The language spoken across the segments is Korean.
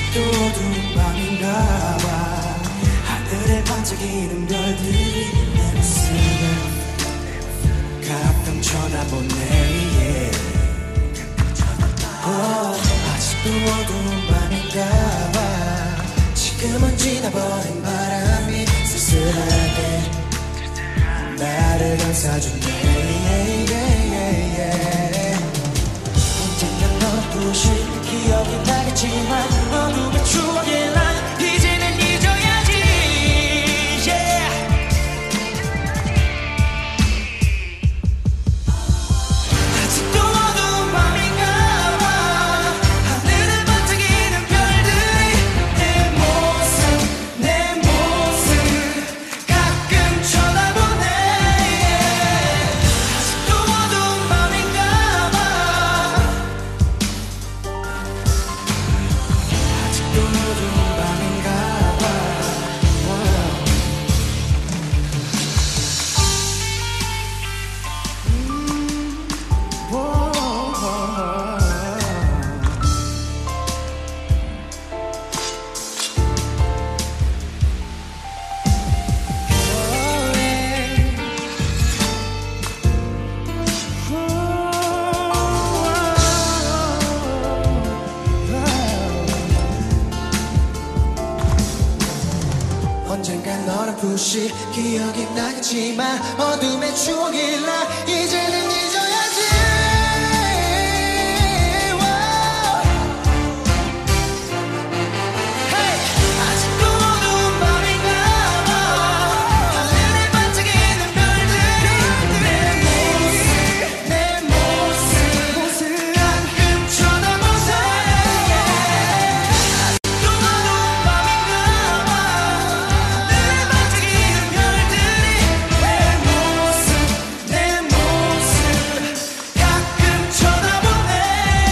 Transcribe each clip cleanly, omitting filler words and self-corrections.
아직도 어두운 밤인가 봐. 하늘에 반짝이는 별들이 내 모습을 가끔 쳐다보네. 아직도 어두운 밤인가 봐. 지금은 지나버린 바람이 쓸쓸하게 나를 감싸주네. 언젠가 너부신 기억이 나겠지만 어둠의 추억이 난 이제는 잊어야지. yeah. 아직도 어두운 밤인가 봐. 하늘에 반짝이는 별들이 내 모습 가끔 쳐다보네. 아직도 어두운 밤인가 봐. 아직도 어두운 밤인가 봐. 언젠간 너를 부시 기억이 나겠지만 어둠의 추억이 나 이제는 잊어야지. Hey! 아직도 어두운 밤인가 봐. 하늘에 반짝이는 별들이 내 모습 가끔 쳐다보네. 아직도 어두운 밤인가 봐. 하늘에 반짝이는 별들이 내 모습 가끔 쳐다보네.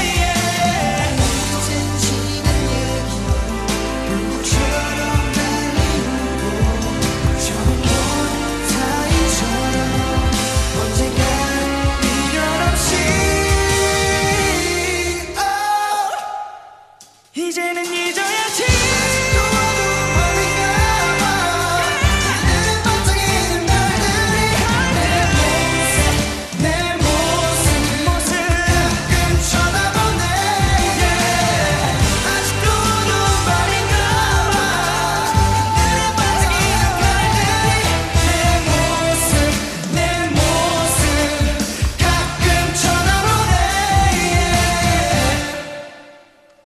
이젠 지난 얘기 불처럼 날리고 저먼 사이처럼 언젠가 미련 없이 이제는 잊어야지.